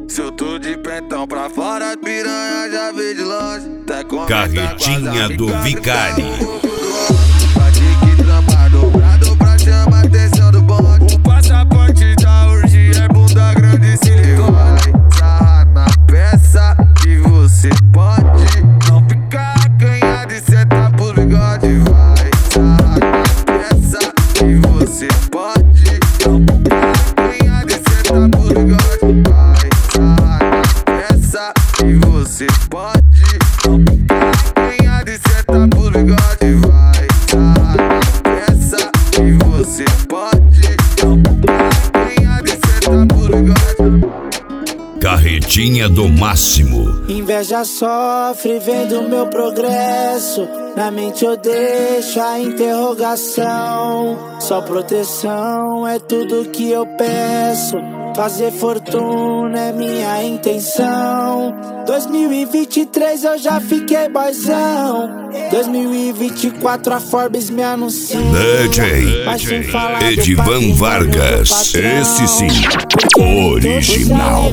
Se eu tô de pentão pra fora, as piranha já vê de longe. Carretinha do Vicari. Que trampa dobrado pra chamar a atenção do bonde. O passaporte da urge é bunda grande silicone. Sarra na peça que você pode. Não ficar acanhado e sentar pro bigode. Vai, sarra na peça que você pode. Não ficar acanhado e sentar pro bigode. Vai, sarra na peça que você pode. Não ficar acanhado e sentar pro bigode. Vai, sarra na peça que você pode. Não ficar acanhado e sentar pro bigode. Carretinha do Máximo. Inveja sofre vendo meu progresso. Na mente eu deixo a interrogação. Só proteção é tudo que eu peço. Fazer fortuna é minha intenção. 2023 eu já fiquei boizão. 2024 a Forbes me anuncia. DJ Edivan Vargas. Esse sim, original.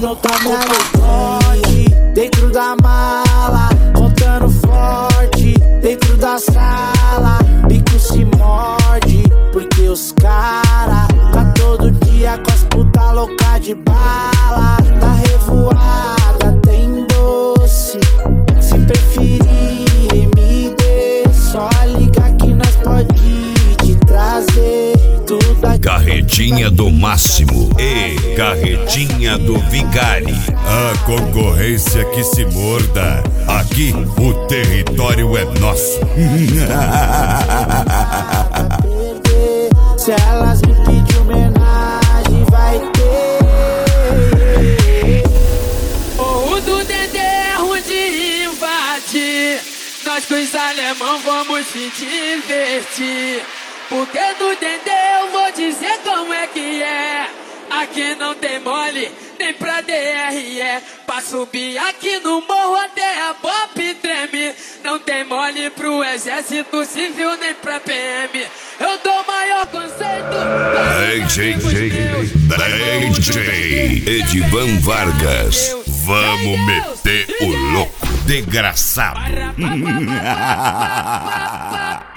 Dentro da mala, contando forte. Dentro da sala, bico se morde. Porque os cara tá todo dia com as puta louca de bala. Na revoada tem doce. Se preferir me dê, só liga que nós pode te trazer tudo aqui. Carretinha do Máximo e Carretinha do Vicari. A concorrência que se morda. Aqui o território é nosso. Se elas me pedirem homenagem, vai ter. O do Dedê é ruim de invadir. Nós com os alemão vamos se divertir. Porque no Dedê eu vou dizer como é que é. Aqui não tem mole, nem pra DRE. Pra subir aqui no morro até a pop treme. Não tem mole pro exército civil, nem pra PM. Eu dou maior conceito. DJ Edivan Vargas. Vamos meter o louco, desgraçado.